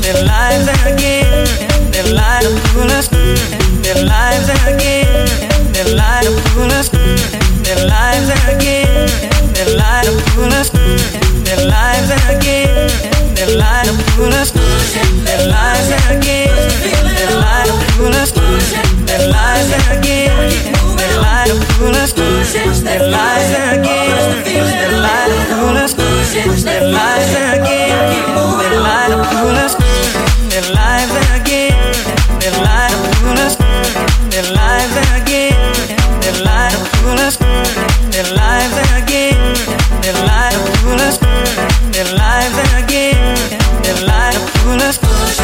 their lives again, their light of coolness, their lives again, their light of coolness, their lives again, their light of coolness, their lives again, their light of coolness, their lives again, their light of coolness, their lives again, their light of coolness, their lives again, their light of coolness, their lives again, their light of coolness, their lives again, their light of coolness, their lives again, their light of coolness, their lives again, their light of coolness, their lives again, their light of coolness.